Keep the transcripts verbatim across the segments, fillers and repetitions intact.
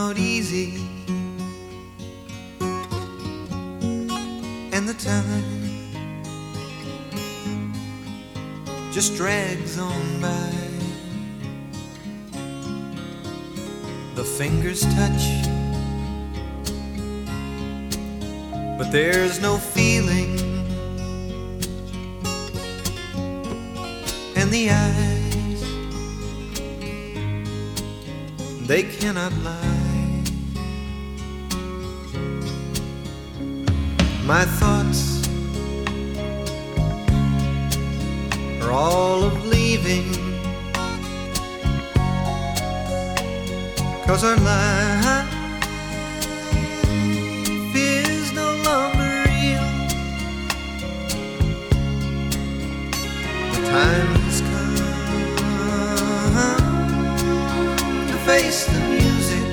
out easy, and the time just drags on by. The fingers touch, but there's no feeling, and the eyes, they cannot lie. My thoughts are all of leaving, 'cause our life is no longer real. The time has come to face the music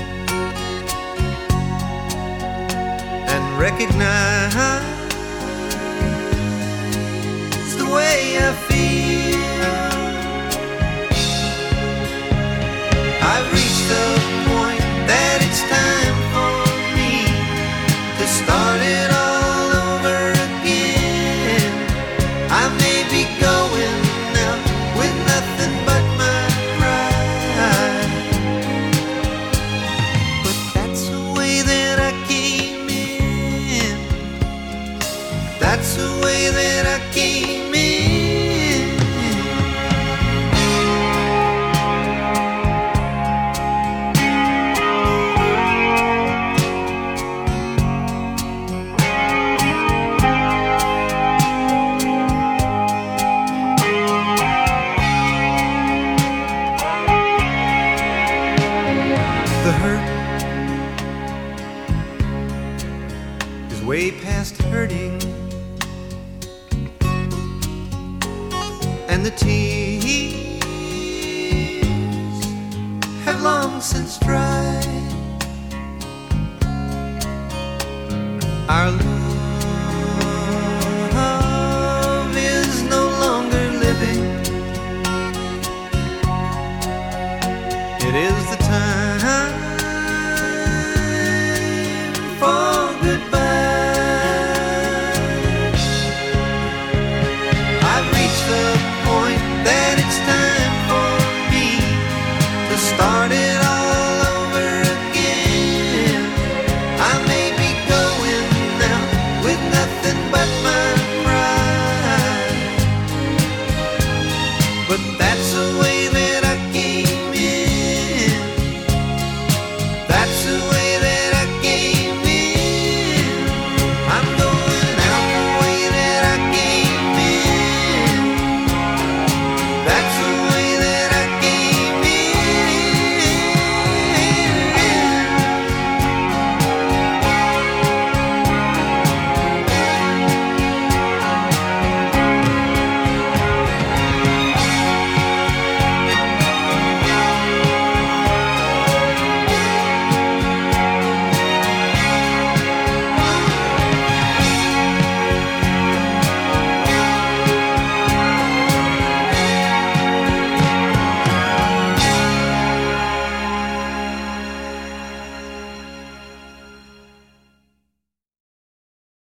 and recognize the way I feel. I've reached the point that it's time for me to start it all over again. I may be going now with nothing but my pride, but that's the way that I came in. That's the way that I came in. The hurt is way past hurting, and the tears have long since dried. Our